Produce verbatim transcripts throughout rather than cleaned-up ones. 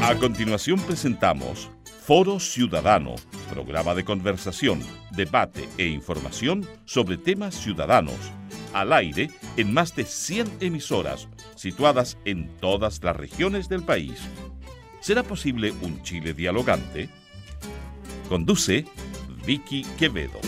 A continuación presentamos Foro Ciudadano, programa de conversación, debate e información sobre temas ciudadanos, al aire en más de cien emisoras situadas en todas las regiones del país. ¿Será posible un Chile dialogante? Conduce Vicky Quevedo.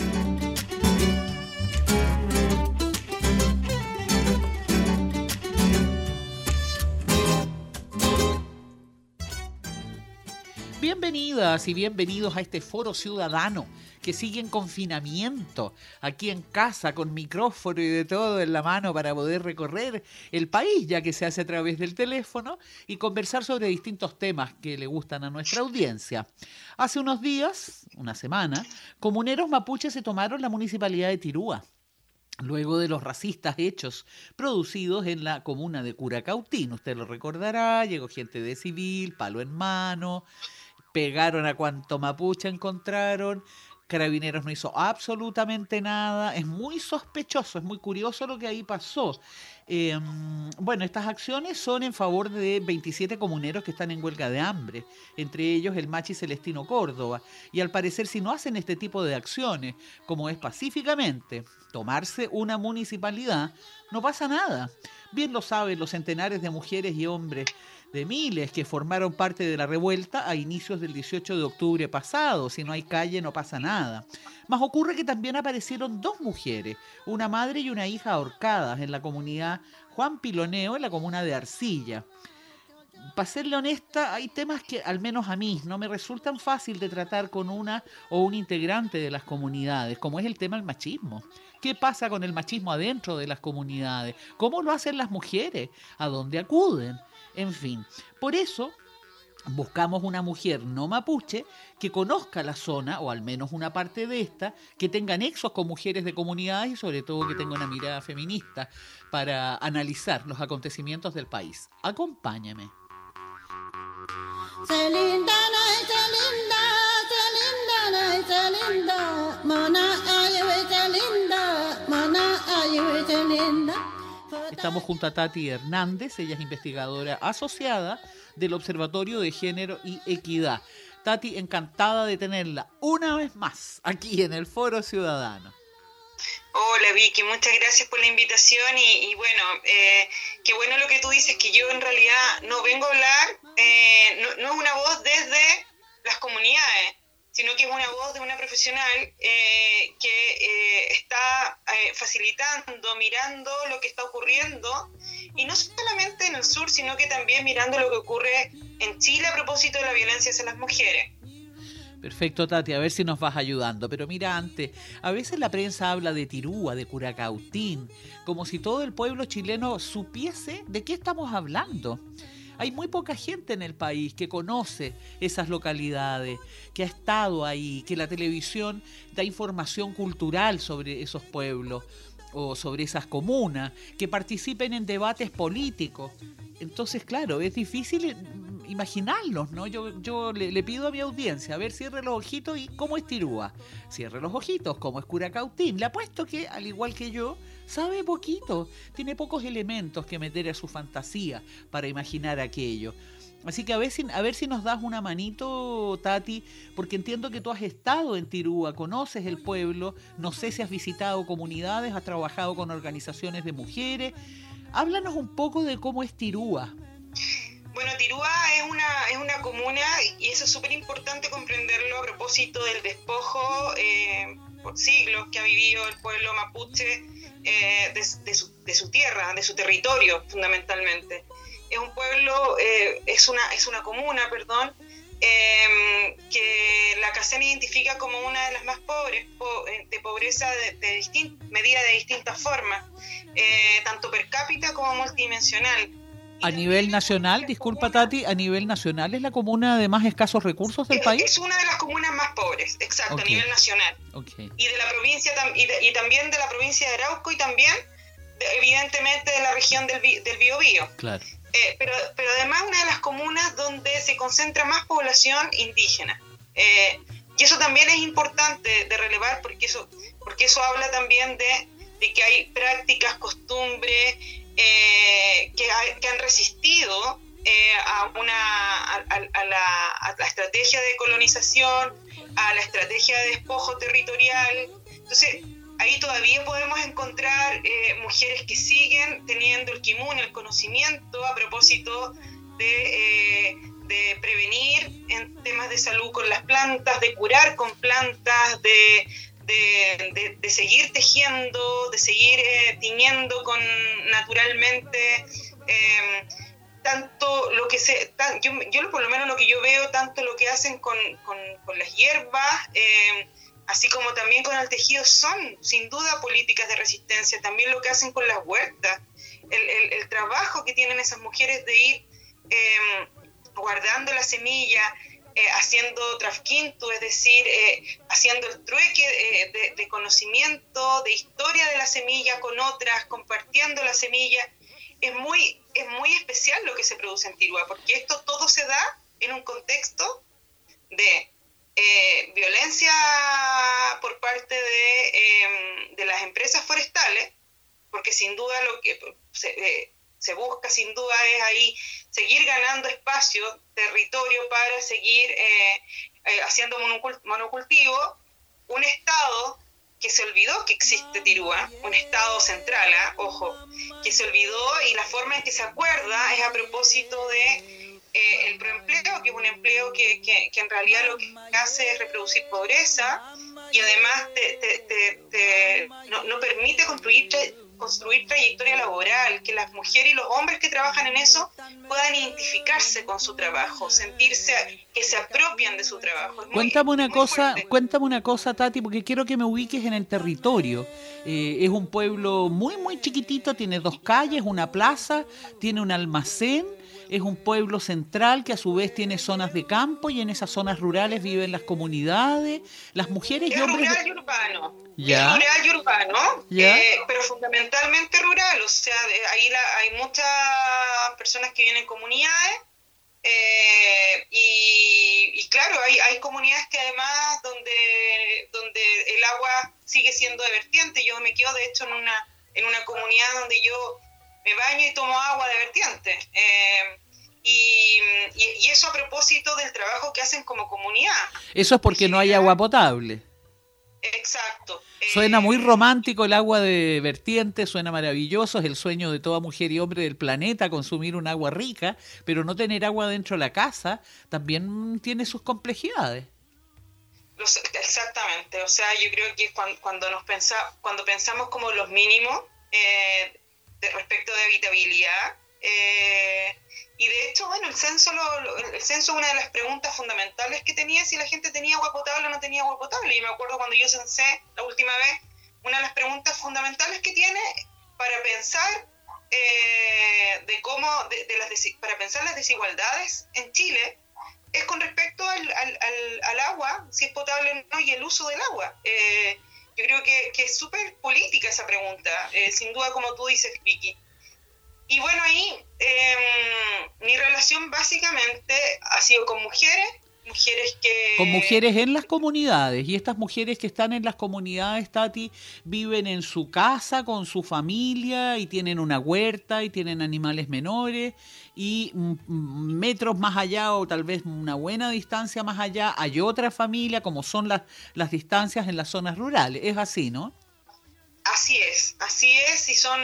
Bienvenidas y bienvenidos a este Foro Ciudadano que sigue en confinamiento, aquí en casa, con micrófono y de todo en la mano para poder recorrer el país, ya que se hace a través del teléfono, y conversar sobre distintos temas que le gustan a nuestra audiencia. Hace unos días, una semana, comuneros mapuches se tomaron la municipalidad de Tirúa, luego de los racistas hechos producidos en la comuna de Curacautín. Usted lo recordará, llegó gente de civil, palo en mano, pegaron a cuanto mapuche encontraron. Carabineros no hizo absolutamente nada. Es muy sospechoso, es muy curioso lo que ahí pasó. Eh, bueno, estas acciones son en favor de veintisiete comuneros que están en huelga de hambre, entre ellos el machi Celestino Córdoba. Y al parecer, si no hacen este tipo de acciones, como es pacíficamente tomarse una municipalidad, no pasa nada. Bien lo saben los centenares de mujeres y hombres de miles que formaron parte de la revuelta a inicios del dieciocho de octubre pasado. Si no hay calle, no pasa nada. Más ocurre que también aparecieron dos mujeres, una madre y una hija ahorcadas en la comunidad Juan Piloneo, en la comuna de Arcilla. Para serle honesta, hay temas que, al menos a mí, no me resultan fácil de tratar con una o un integrante de las comunidades, como es el tema del machismo. ¿Qué pasa con el machismo adentro de las comunidades? ¿Cómo lo hacen las mujeres? ¿A dónde acuden? En fin, por eso buscamos una mujer no mapuche que conozca la zona, o al menos una parte de esta, que tenga nexos con mujeres de comunidades y sobre todo que tenga una mirada feminista para analizar los acontecimientos del país. Acompáñame. Estamos junto a Tati Hernández, ella es investigadora asociada del Observatorio de Género y Equidad. Tati, encantada de tenerla una vez más aquí en el Foro Ciudadano. Hola Vicky, muchas gracias por la invitación y, y bueno, eh, qué bueno lo que tú dices, que yo en realidad no vengo a hablar, eh, no, no es una voz desde las comunidades, sino que es una voz de una profesional eh, que eh, está eh, facilitando, mirando lo que está ocurriendo, y no solamente en el sur, sino que también mirando lo que ocurre en Chile a propósito de la violencia hacia las mujeres. Perfecto, Tati, a ver si nos vas ayudando. Pero mira, antes, a veces la prensa habla de Tirúa, de Curacautín, como si todo el pueblo chileno supiese de qué estamos hablando. Hay muy poca gente en el país que conoce esas localidades, que ha estado ahí, que la televisión da información cultural sobre esos pueblos o sobre esas comunas, que participen en debates políticos. Entonces, claro, es difícil imaginarlos, ¿no? Yo, yo le, le pido a mi audiencia, a ver, cierre los ojitos y ¿cómo es Tirúa? Cierre los ojitos, ¿cómo es Curacautín? Le apuesto que, al igual que yo, sabe poquito, tiene pocos elementos que meter a su fantasía para imaginar aquello. Así que a ver si, a ver si nos das una manito, Tati, porque entiendo que tú has estado en Tirúa, conoces el pueblo, no sé si has visitado comunidades, has trabajado con organizaciones de mujeres. Háblanos un poco de cómo es Tirúa. Bueno, Tirúa es una, es una comuna, y eso es súper importante comprenderlo a propósito del despojo eh, por siglos que ha vivido el pueblo mapuche eh, de, de, su, de su tierra, de su territorio fundamentalmente. Es un pueblo, eh, es, una, es una comuna, perdón, eh, que la CACEN identifica como una de las más pobres, po, de pobreza de, de distint, medida de distintas formas, eh, tanto per cápita como multidimensional. A nivel nacional, disculpa Tati, a nivel nacional es la comuna de más escasos recursos del es, país. Es una de las comunas más pobres, exacto, okay. A nivel nacional. Okay. Y de la provincia y, de, y también de la provincia de Arauco y también, de, evidentemente, de la región del, del Biobío. Claro. Eh, pero, pero además una de las comunas donde se concentra más población indígena. Eh, y eso también es importante de relevar porque eso, porque eso habla también de, de que hay prácticas, costumbres, eh, que, ha, que han resistido eh, a, una, a, a, la, a la estrategia de colonización, a la estrategia de despojo territorial. Entonces, ahí todavía podemos encontrar eh, mujeres que siguen teniendo el kimun, el conocimiento a propósito de, eh, de prevenir en temas de salud con las plantas, de curar con plantas, de, de, de, de seguir tejiendo, de seguir eh, tiñendo con naturalmente. Eh, tanto lo que se, tan, yo, yo por lo menos lo que yo veo, tanto lo que hacen con, con, con las hierbas, eh, así como también con el tejido, son sin duda políticas de resistencia. También lo que hacen con las huertas, el, el, el trabajo que tienen esas mujeres de ir eh, guardando la semilla, eh, haciendo trafquinto, es decir, eh, haciendo el trueque eh, de, de conocimiento, de historia de la semilla con otras, compartiendo la semilla. Es muy, es muy especial lo que se produce en Tirúa, porque esto todo se da en un contexto de eh, violencia por parte de, eh, de las empresas forestales, porque sin duda lo que se, eh, se busca sin duda es ahí seguir ganando espacio, territorio para seguir eh, eh, haciendo monocultivo, un Estado que se olvidó que existe Tirúa, un Estado central, ¿eh? Ojo, que se olvidó, y la forma en que se acuerda es a propósito de eh, el proempleo, que es un empleo que, que, que en realidad lo que hace es reproducir pobreza, y además te, te, te, te, no, no permite construir, construir trayectoria laboral, que las mujeres y los hombres que trabajan en eso puedan identificarse con su trabajo, sentirse que se apropian de su trabajo. Es muy, cuéntame una muy cosa, fuerte. cuéntame una cosa, Tati, porque quiero que me ubiques en el territorio. Eh, es un pueblo muy, muy chiquitito, tiene dos calles, una plaza, tiene un almacén. Es un pueblo central que a su vez tiene zonas de campo, y en esas zonas rurales viven las comunidades, las mujeres y Es hombres. rural y urbano. ¿Ya? Es rural y urbano, ¿Ya? eh, pero fundamentalmente rural. O sea, de, ahí la, hay muchas personas que vienen en comunidades, eh, y, y claro, hay, hay comunidades que además donde, donde el agua sigue siendo de vertiente. Yo me quedo de hecho en una, en una comunidad donde yo me baño y tomo agua de vertiente. Eh, y, y, y eso a propósito del trabajo que hacen como comunidad. Eso es porque no hay agua potable. Exacto. Suena Eh, muy romántico el agua de vertiente, suena maravilloso, es el sueño de toda mujer y hombre del planeta, consumir un agua rica, pero no tener agua dentro de la casa también tiene sus complejidades. Los, exactamente, o sea, yo creo que cuando, cuando, nos pensa, cuando pensamos como los mínimos, eh, de respecto de habitabilidad, eh, y de hecho, bueno, el censo lo, lo, el censo, una de las preguntas fundamentales que tenía, si la gente tenía agua potable o no tenía agua potable. Y me acuerdo cuando yo censé la última vez, una de las preguntas fundamentales que tiene para pensar eh, de cómo, de, de las para pensar las desigualdades en Chile, es con respecto al, al, al, al agua, si es potable o no, y el uso del agua. Eh, Yo creo que, que es súper política esa pregunta, eh, sin duda, como tú dices, Vicky. Y bueno, ahí eh, mi relación básicamente ha sido con mujeres, mujeres que... Con mujeres en las comunidades, y estas mujeres que están en las comunidades, Tati, viven en su casa con su familia y tienen una huerta y tienen animales menores, y metros más allá, o tal vez una buena distancia más allá, hay otra familia, como son las, las distancias en las zonas rurales. Es así, ¿no? Así es, así es, y son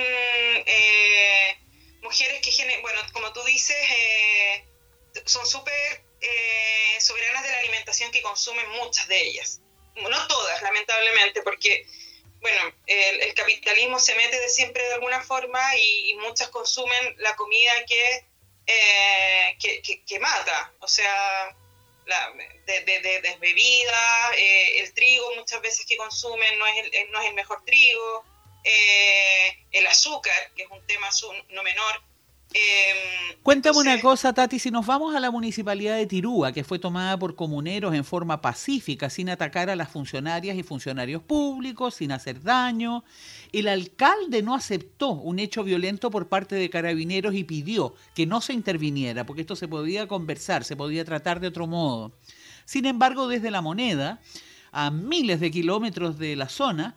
eh, mujeres que, bueno, como tú dices, eh, son súper eh, soberanas de la alimentación que consumen, muchas de ellas. No todas, lamentablemente, porque, bueno, el, el capitalismo se mete de siempre de alguna forma, y, y muchas consumen la comida que... Eh, que, que, que mata, o sea, la, de, de, de desbebida, eh, el trigo muchas veces que consumen no es el, no es el mejor trigo, eh, el azúcar, que es un tema no menor. Eh, Cuéntame entonces, una cosa, Tati, si nos vamos a la municipalidad de Tirúa, que fue tomada por comuneros en forma pacífica, sin atacar a las funcionarias y funcionarios públicos, sin hacer daño, el alcalde no aceptó un hecho violento por parte de carabineros y pidió que no se interviniera, porque esto se podía conversar, se podía tratar de otro modo. Sin embargo, desde La Moneda, a miles de kilómetros de la zona,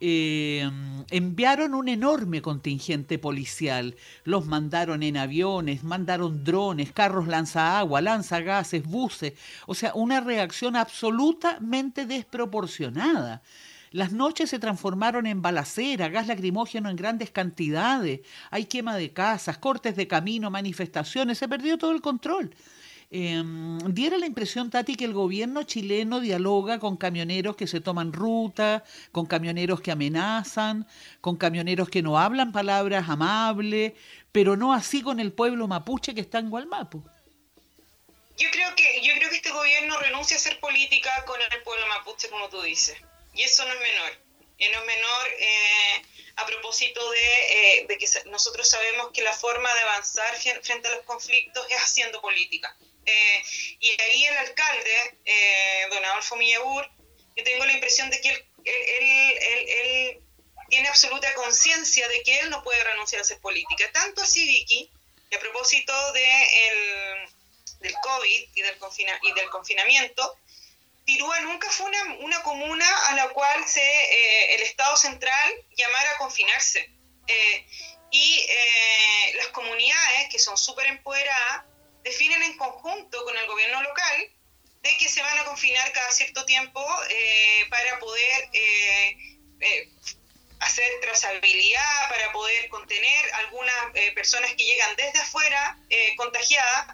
eh, enviaron un enorme contingente policial. Los mandaron en aviones, mandaron drones, carros lanzaagua, lanzagases, buses. O sea, una reacción absolutamente desproporcionada. Las noches se transformaron en balacera, gas lacrimógeno en grandes cantidades. Hay quema de casas, cortes de camino, manifestaciones. Se perdió todo el control. Eh, diera la impresión, Tati, que el gobierno chileno dialoga con camioneros que se toman ruta, con camioneros que amenazan, con camioneros que no hablan palabras amables, pero no así con el pueblo mapuche que está en Gualmapu. Yo creo que, yo creo que este gobierno renuncia a hacer política con el pueblo mapuche, como tú dices, y eso no es menor. Y no es menor eh, a propósito de, eh, de que nosotros sabemos que la forma de avanzar frente a los conflictos es haciendo política. Eh, y ahí el alcalde, eh, don Adolfo Millagur, yo tengo la impresión de que él, él, él, él tiene absoluta conciencia de que él no puede renunciar a hacer política. Tanto así, Vicky, que a propósito de el, del COVID y del, confina, y del confinamiento, Tirúa nunca fue una, una comuna a la cual se, eh, el Estado central llamara a confinarse. Eh, y eh, las comunidades, que son súper empoderadas, definen en conjunto con el gobierno local de que se van a confinar cada cierto tiempo eh, para poder eh, eh, hacer trazabilidad, para poder contener algunas eh, personas que llegan desde afuera eh, contagiadas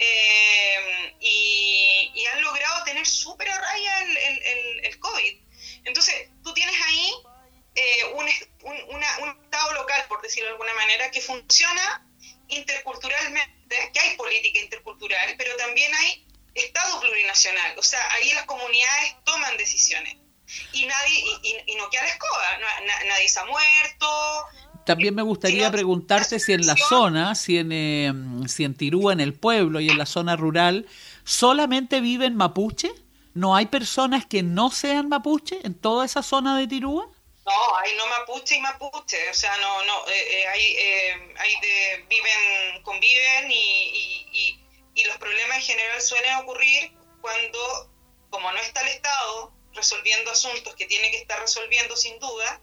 eh, y, y han logrado tener súper a raya el, el, el, el COVID. Entonces, tú tienes ahí eh, un, un, una, un estado local, por decirlo de alguna manera, que funciona interculturalmente, que hay política intercultural, pero también hay Estado plurinacional. O sea, ahí las comunidades toman decisiones. Y nadie y, y, y no queda la escoba, no, na, nadie se ha muerto. También me gustaría si no, preguntarte si en la zona, si en, eh, si en Tirúa, en el pueblo y en la zona rural, ¿solamente viven mapuche? ¿No hay personas que no sean mapuche en toda esa zona de Tirúa? No, hay no mapuche y mapuche, o sea, no, no, eh, eh, hay, eh, hay de, viven, conviven y, y, y, y los problemas en general suelen ocurrir cuando, como no está el Estado resolviendo asuntos que tiene que estar resolviendo sin duda,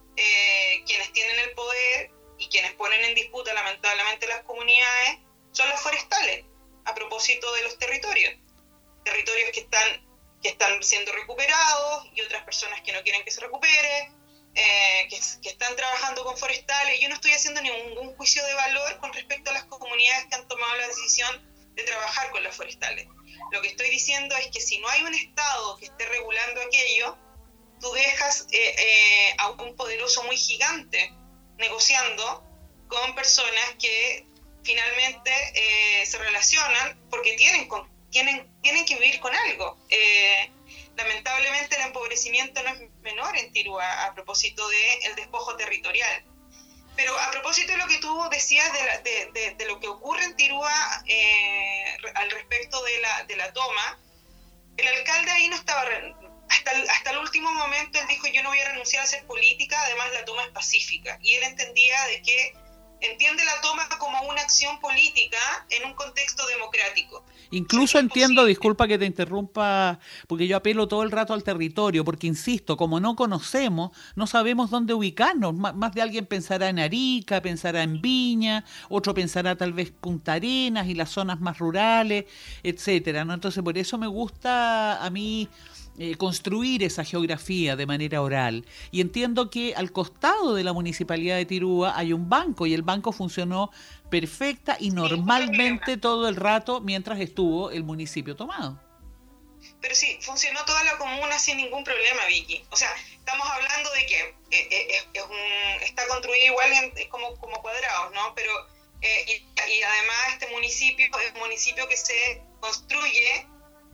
eh, quienes tienen el poder y quienes ponen en disputa lamentablemente las comunidades son los forestales, a propósito de los territorios, territorios que están, que están siendo recuperados y otras personas que no quieren que se recupere. Eh, que, que están trabajando con forestales. Yo no estoy haciendo ningún juicio de valor con respecto a las comunidades que han tomado la decisión de trabajar con las forestales. Lo que estoy diciendo es que si no hay un Estado que esté regulando aquello, tú dejas eh, eh, a un poderoso muy gigante negociando con personas que finalmente eh, se relacionan porque tienen, con, tienen, tienen que vivir con algo. Eh, Lamentablemente el empobrecimiento no es menor en Tirúa a propósito del despojo territorial. Pero a propósito de lo que tú decías de, la, de, de, de lo que ocurre en Tirúa eh, al respecto de la, de la toma, el alcalde ahí no estaba... Hasta el, hasta el último momento él dijo: yo no voy a renunciar a hacer política, además la toma es pacífica. Y él entendía de que entiende la toma como una acción política en un contexto democrático. Incluso entiendo, disculpa que te interrumpa, porque yo apelo todo el rato al territorio, porque insisto, como no conocemos, no sabemos dónde ubicarnos. Más de alguien pensará en Arica, pensará en Viña, otro pensará tal vez Punta Arenas y las zonas más rurales, etcétera, ¿no? Entonces por eso me gusta a mí Eh, construir esa geografía de manera oral. Y entiendo que al costado de la Municipalidad de Tirúa hay un banco, y el banco funcionó perfecta y normalmente todo el rato mientras estuvo el municipio tomado. Pero sí, funcionó toda la comuna sin ningún problema, Vicky. O sea, estamos hablando de que eh, eh, es un, está construido igual en, como, como cuadrados, ¿no? Pero eh, y, y además este municipio es un municipio que se construye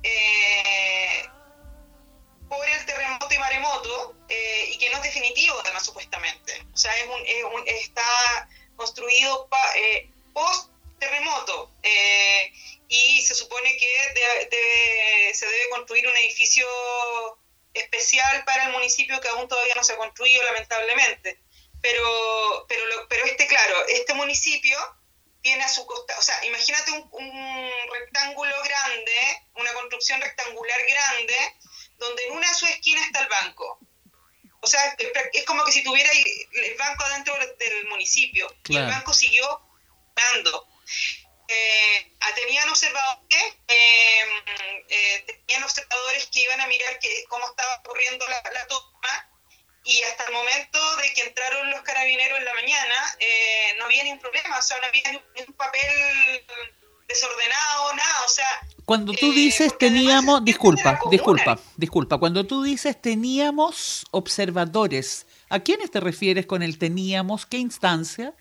eh, por el terremoto y maremoto, eh, y que no es definitivo además supuestamente. O sea, es un, es un, está construido pa, eh, post terremoto eh, y se supone que de, de, se debe construir un edificio especial para el municipio que aún todavía no se ha construido, lamentablemente. Pero, pero, lo, pero este, claro, este municipio tiene a su costa, o sea, imagínate un, un rectángulo grande, una construcción rectangular grande, donde en una de sus esquinas está el banco. O sea, es como que si tuviera el banco adentro del municipio. Claro. Y el banco siguió dando. Eh, tenían observadores, eh, eh, tenían observadores que iban a mirar que, cómo estaba ocurriendo la, la toma, y hasta el momento de que entraron los carabineros en la mañana, eh, no había ningún problema, o sea, no había ningún papel desordenado, nada, o sea... Cuando tú dices eh, teníamos, disculpa, disculpa, disculpa, cuando tú dices teníamos observadores, ¿a quiénes te refieres con el teníamos? ¿Qué instancia?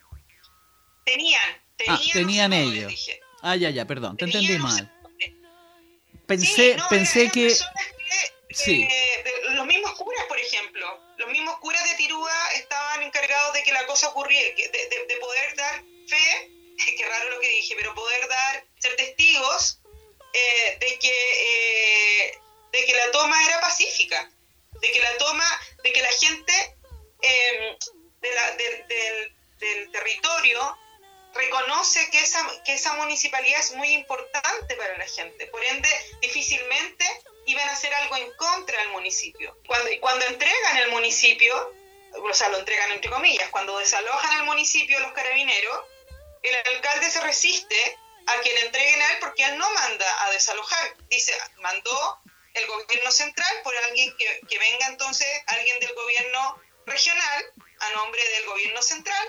Tenían, tenían, ah, tenían ellos. Dije. Ah, ya, ya, perdón, te entendí mal. Pensé, sí, no, pensé eran que... que sí. eh, de, los mismos curas, por ejemplo, los mismos curas de Tirúa estaban encargados de que la cosa ocurriera, de, de, de poder dar fe, qué raro lo que dije, pero poder dar, ser testigos eh, de que eh, de que la toma era pacífica, de que la toma, de que la gente eh, de la, de, de, del territorio reconoce que esa, que esa municipalidad es muy importante para la gente, por ende difícilmente iban a hacer algo en contra del municipio. Cuando, cuando entregan el municipio, o sea, lo entregan entre comillas, cuando desalojan el municipio los carabineros, el alcalde se resiste a que le entreguen a él porque él no manda a desalojar. Dice, mandó el gobierno central por alguien que, que venga entonces, alguien del gobierno regional, a nombre del gobierno central,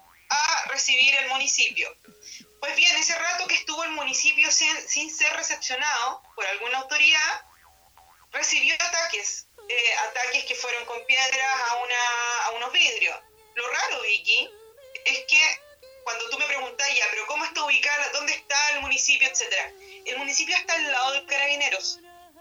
a recibir el municipio. Pues bien, ese rato que estuvo el municipio sin, sin ser recepcionado por alguna autoridad, recibió ataques, eh, ataques que fueron con piedras a, una, a unos vidrios. Lo raro, Vicky, es que cuando tú me preguntas ya, pero ¿cómo está ubicada? ¿Dónde está el municipio? Etcétera. El municipio está al lado de Carabineros.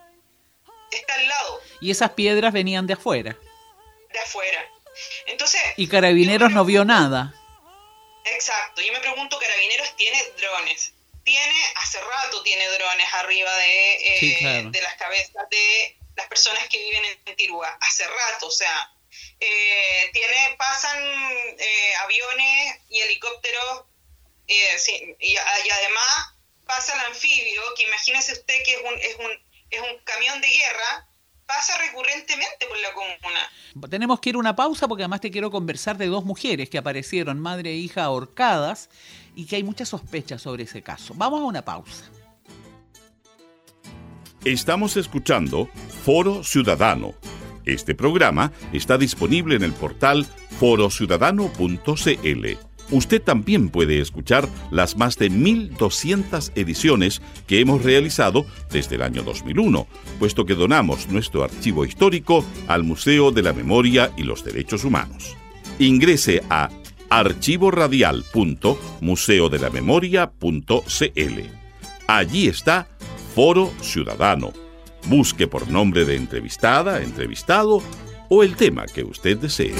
Está al lado. Y esas piedras venían de afuera. De afuera. Entonces. Y Carabineros no vio nada. Exacto. Yo me pregunto, Carabineros tiene drones. Tiene, hace rato tiene drones arriba de, eh, sí, claro. de las cabezas de las personas que viven en Tirúa. Hace rato, o sea. Eh, tiene, pasan eh, aviones y helicópteros eh, sí, y, y además pasa el anfibio, que imagínese usted que es un, es un, es un camión de guerra, pasa recurrentemente por la comuna. Tenemos que ir a una pausa porque además te quiero conversar de dos mujeres que aparecieron, madre e hija ahorcadas, y que hay muchas sospechas sobre ese caso. Vamos a una pausa. Estamos escuchando Foro Ciudadano. Este programa está disponible en el portal foro ciudadano punto c l. Usted también puede escuchar las más de mil doscientas ediciones que hemos realizado desde el año dos mil uno, puesto que donamos nuestro archivo histórico al Museo de la Memoria y los Derechos Humanos. Ingrese a archivo radial punto museo de la memoria punto c l. Allí está Foro Ciudadano. Busque por nombre de entrevistada, entrevistado o el tema que usted desee.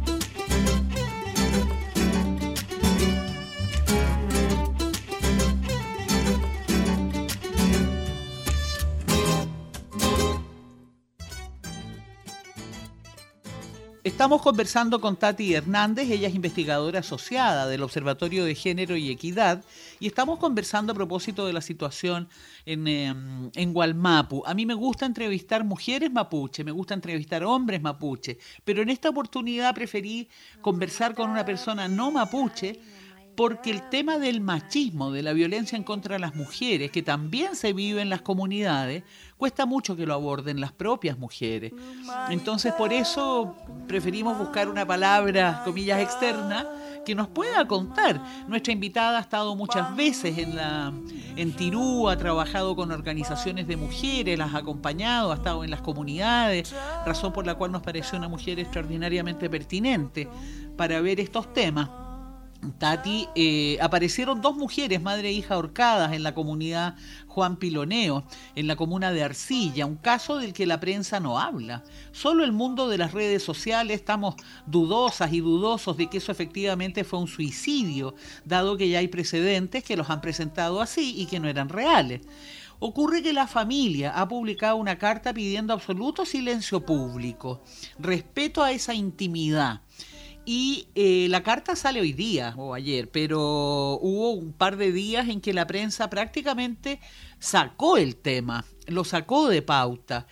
Estamos conversando con Tati Hernández, ella es investigadora asociada del Observatorio de Género y Equidad, y estamos conversando a propósito de la situación en, eh, en Wallmapu. A mí me gusta entrevistar mujeres mapuche, me gusta entrevistar hombres mapuche, pero en esta oportunidad preferí conversar con una persona no mapuche, porque el tema del machismo, de la violencia en contra de las mujeres, que también se vive en las comunidades, cuesta mucho que lo aborden las propias mujeres. Entonces, por eso preferimos buscar una palabra, comillas, externa, que nos pueda contar. Nuestra invitada ha estado muchas veces en, la, en Tirúa, ha trabajado con organizaciones de mujeres, las ha acompañado, ha estado en las comunidades, razón por la cual nos pareció una mujer extraordinariamente pertinente para ver estos temas. Tati, eh, aparecieron dos mujeres, madre e hija ahorcadas en la comunidad Juan Piloneo, en la comuna de Arcilla, un caso del que la prensa no habla. Solo el mundo de las redes sociales estamos dudosas y dudosos de que eso efectivamente fue un suicidio, dado que ya hay precedentes que los han presentado así y que no eran reales. Ocurre que la familia ha publicado una carta pidiendo absoluto silencio público, respeto a esa intimidad. Y eh, la carta sale hoy día o ayer, pero hubo un par de días en que la prensa prácticamente sacó el tema, lo sacó de pauta.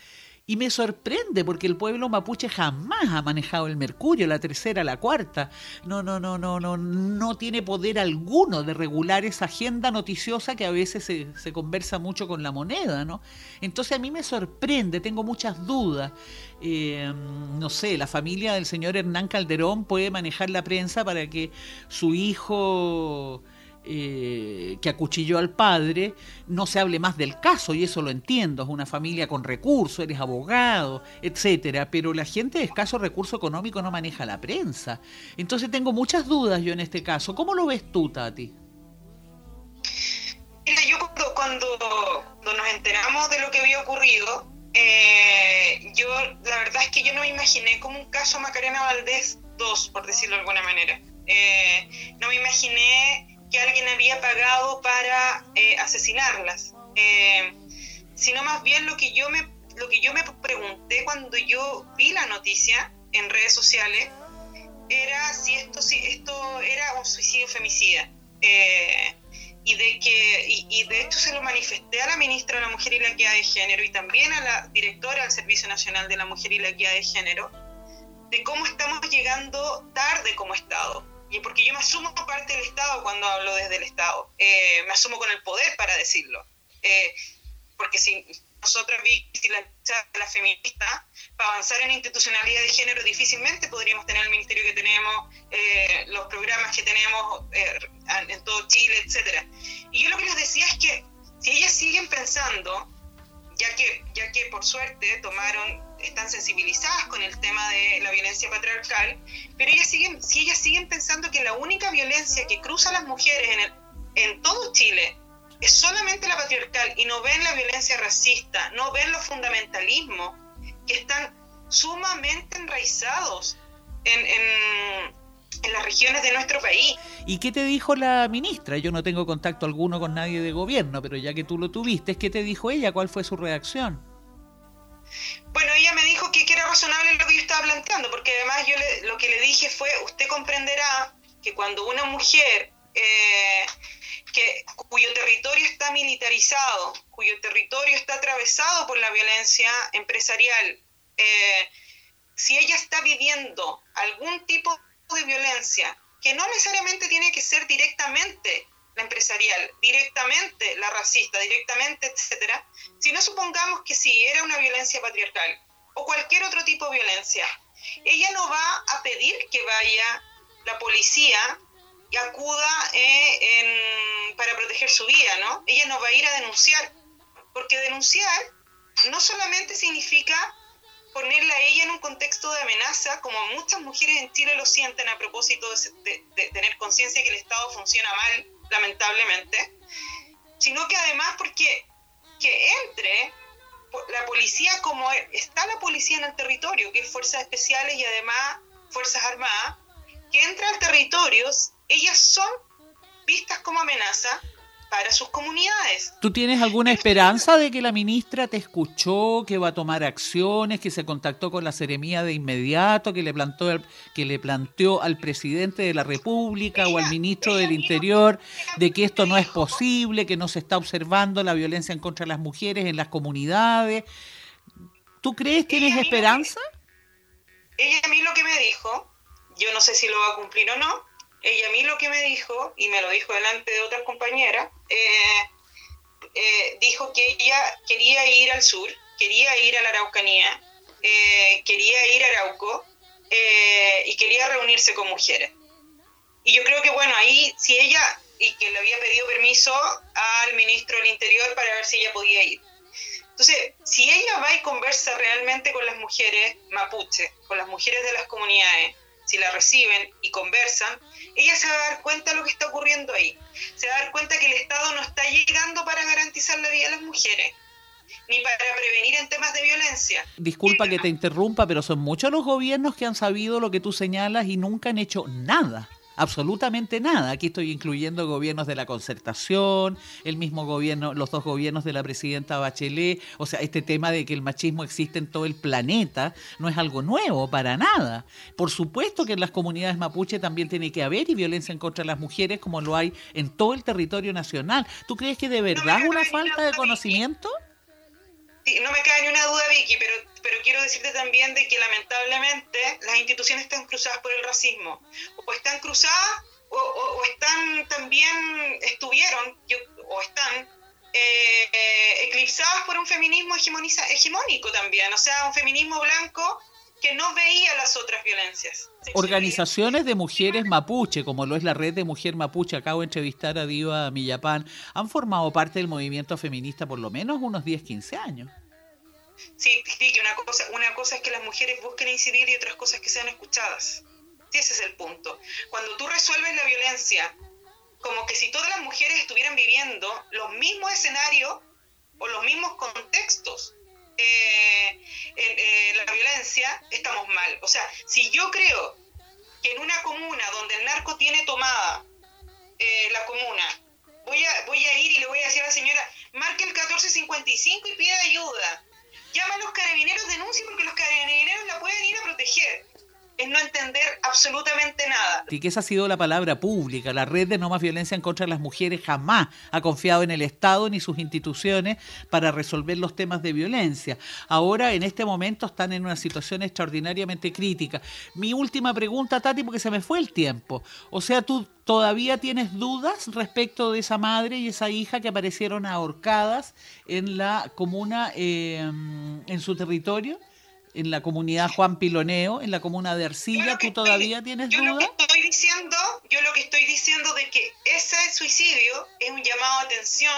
Y me sorprende porque el pueblo mapuche jamás ha manejado el mercurio, la tercera, la cuarta. No, no, no, no, no, no tiene poder alguno de regular esa agenda noticiosa que a veces se, se conversa mucho con la moneda, ¿no? Entonces a mí me sorprende, tengo muchas dudas. Eh, no sé, la familia del señor Hernán Calderón puede manejar la prensa para que su hijo... Eh, que acuchilló al padre, no se hable más del caso, y eso lo entiendo, es una familia con recursos, eres abogado, etcétera, pero la gente de escaso recurso económico no maneja la prensa. Entonces tengo muchas dudas yo en este caso. ¿Cómo lo ves tú, Tati? Mira, yo cuando, cuando, cuando nos enteramos de lo que había ocurrido, eh, yo la verdad es que yo no me imaginé como un caso Macarena Valdés dos, por decirlo de alguna manera. Eh, no me imaginé que alguien había pagado para eh, asesinarlas, eh, sino más bien lo que yo me lo que yo me pregunté cuando yo vi la noticia en redes sociales era si esto si esto era un suicidio femicida, eh, y de que y, y de hecho se lo manifesté a la ministra de la Mujer y la Equidad de Género y también a la directora del Servicio Nacional de la Mujer y la Equidad de Género, de cómo estamos llegando tarde como Estado. Y porque yo me asumo parte del Estado cuando hablo desde el Estado, eh, me asumo con el poder para decirlo, eh, porque si nosotras si la, la feminista, para avanzar en institucionalidad de género difícilmente podríamos tener el ministerio que tenemos, eh, los programas que tenemos eh, en todo Chile, etcétera. Y yo lo que les decía es que si ellas siguen pensando, ya que, ya que por suerte tomaron, están sensibilizadas con el tema de la violencia patriarcal, pero ellas siguen, si ellas siguen pensando que la única violencia que cruza a las mujeres en, el, en todo Chile es solamente la patriarcal y no ven la violencia racista, no ven los fundamentalismos que están sumamente enraizados en, en, en las regiones de nuestro país. ¿Y qué te dijo la ministra? Yo no tengo contacto alguno con nadie de gobierno, pero ya que tú lo tuviste, ¿qué te dijo ella? ¿Cuál fue su reacción? Bueno, ella me dijo que, que era razonable lo que yo estaba planteando, porque además yo le, lo que le dije fue, usted comprenderá que cuando una mujer eh, que, cuyo territorio está militarizado, cuyo territorio está atravesado por la violencia empresarial, eh, si ella está viviendo algún tipo de violencia, que no necesariamente tiene que ser directamente la empresarial, directamente la racista, directamente, etcétera, si no supongamos que sí, era una violencia patriarcal o cualquier otro tipo de violencia, ella no va a pedir que vaya la policía y acuda eh, en, para proteger su vida, ¿no? Ella no va a ir a denunciar, porque denunciar no solamente significa ponerla a ella en un contexto de amenaza, como muchas mujeres en Chile lo sienten a propósito de, de, de tener conciencia de que el Estado funciona mal, lamentablemente, sino que además porque que entre la policía, como está la policía en el territorio, que es Fuerzas Especiales y además Fuerzas Armadas, que entra al territorio, ellas son vistas como amenaza para sus comunidades. ¿Tú tienes alguna esperanza de que la ministra te escuchó, que va a tomar acciones, que se contactó con la Seremía de inmediato, que le planteó, que le planteó al presidente de la República ella, o al ministro del Interior de que esto no es posible, que no se está observando la violencia en contra de las mujeres en las comunidades? ¿Tú crees, tienes esperanza? Que, ella a mí lo que me dijo, yo no sé si lo va a cumplir o no, ella a mí lo que me dijo, y me lo dijo delante de otras compañeras, eh, eh, dijo que ella quería ir al sur, quería ir a la Araucanía, eh, quería ir a Arauco, eh, y quería reunirse con mujeres. Y yo creo que, bueno, ahí, si ella, y que le había pedido permiso al ministro del Interior para ver si ella podía ir. Entonces, si ella va y conversa realmente con las mujeres mapuche, con las mujeres de las comunidades, si la reciben y conversan, ella se va a dar cuenta de lo que está ocurriendo ahí. Se va a dar cuenta que el Estado no está llegando para garantizar la vida de las mujeres, ni para prevenir en temas de violencia. Disculpa que te interrumpa, pero son muchos los gobiernos que han sabido lo que tú señalas y nunca han hecho nada. Absolutamente nada. Aquí estoy incluyendo gobiernos de la Concertación, el mismo gobierno, los dos gobiernos de la presidenta Bachelet. O sea, este tema de que el machismo existe en todo el planeta no es algo nuevo, para nada. Por supuesto que en las comunidades mapuche también tiene que haber y violencia en contra de las mujeres, como lo hay en todo el territorio nacional. ¿Tú crees que de verdad es una falta de conocimiento? Sí, no me cabe ni una duda, Vicky, pero, pero quiero decirte también de que lamentablemente las instituciones están cruzadas por el racismo. O están cruzadas o, o, o están también, estuvieron, yo, o están eh, eh, eclipsadas por un feminismo hegemoniza, hegemónico también. O sea, un feminismo blanco que no veía las otras violencias. Organizaciones de mujeres mapuche, como lo es la Red de Mujer Mapuche, acabo de entrevistar a Diva Millapán, han formado parte del movimiento feminista por lo menos unos diez, quince años. Sí, sí, que una cosa, una cosa es que las mujeres busquen incidir y otras cosas que sean escuchadas. Sí, ese es el punto. Cuando tú resuelves la violencia, como que si todas las mujeres estuvieran viviendo los mismos escenarios o los mismos contextos, Eh, en, eh, la violencia, estamos mal. O sea, si yo creo que en una comuna donde el narco tiene tomada eh, la comuna, voy a, voy a ir y le voy a decir a la señora, marque el catorce cincuenta y cinco y pida ayuda, llama a los carabineros, denuncia porque los carabineros la pueden ir a proteger. Es no entender absolutamente nada. Y que esa ha sido la palabra pública. La Red de No Más Violencia en contra de las Mujeres jamás ha confiado en el Estado ni sus instituciones para resolver los temas de violencia. Ahora, en este momento, están en una situación extraordinariamente crítica. Mi última pregunta, Tati, porque se me fue el tiempo. O sea, ¿tú todavía tienes dudas respecto de esa madre y esa hija que aparecieron ahorcadas en la comuna, eh, en su territorio? En la comunidad Juan Piloneo, en la comuna de Ercilla, ¿tú todavía estoy, tienes yo duda? Lo que estoy diciendo, yo lo que estoy diciendo de que ese suicidio es un llamado a atención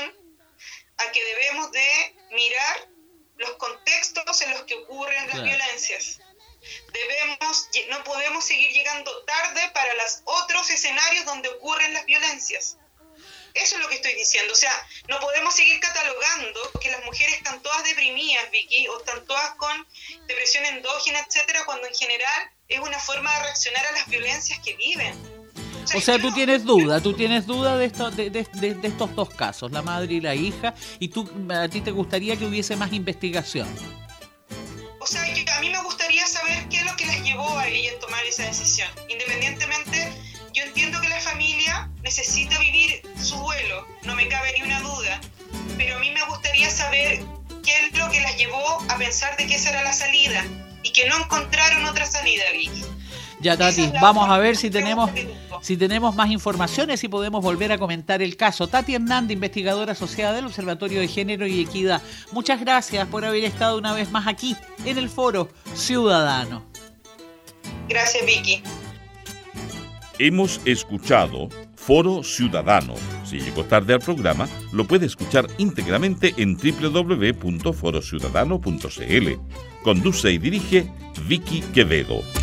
a que debemos de mirar los contextos en los que ocurren las claro. violencias. Debemos, no podemos seguir llegando tarde para los otros escenarios donde ocurren las violencias. Eso es lo que estoy diciendo. O sea, no podemos seguir catalogando que las mujeres están todas deprimidas, Vicky, o están todas con depresión endógena, etcétera, cuando en general es una forma de reaccionar a las violencias que viven. O sea, o sea tú no, tienes duda, tú tienes duda de, esto, de, de, de, de estos dos casos, la madre y la hija, y tú a ti te gustaría que hubiese más investigación. O sea, que a mí me gustaría saber qué es lo que les llevó a ella a tomar esa decisión. Independientemente, yo entiendo que la familia necesita vivir su duelo, no me cabe ni una duda, pero a mí me gustaría saber qué es lo que las llevó a pensar de que esa era la salida y que no encontraron otra salida, Vicky. Ya, Tati, vamos a ver si tenemos si tenemos más informaciones y podemos volver a comentar el caso. Tati Hernández, investigadora asociada del Observatorio de Género y Equidad. Muchas gracias por haber estado una vez más aquí en el Foro Ciudadano. Gracias, Vicky. Hemos escuchado Foro Ciudadano. Si llegó tarde al programa, lo puede escuchar íntegramente en doble u doble u doble u punto foro ciudadano punto c l. Conduce y dirige Vicky Quevedo.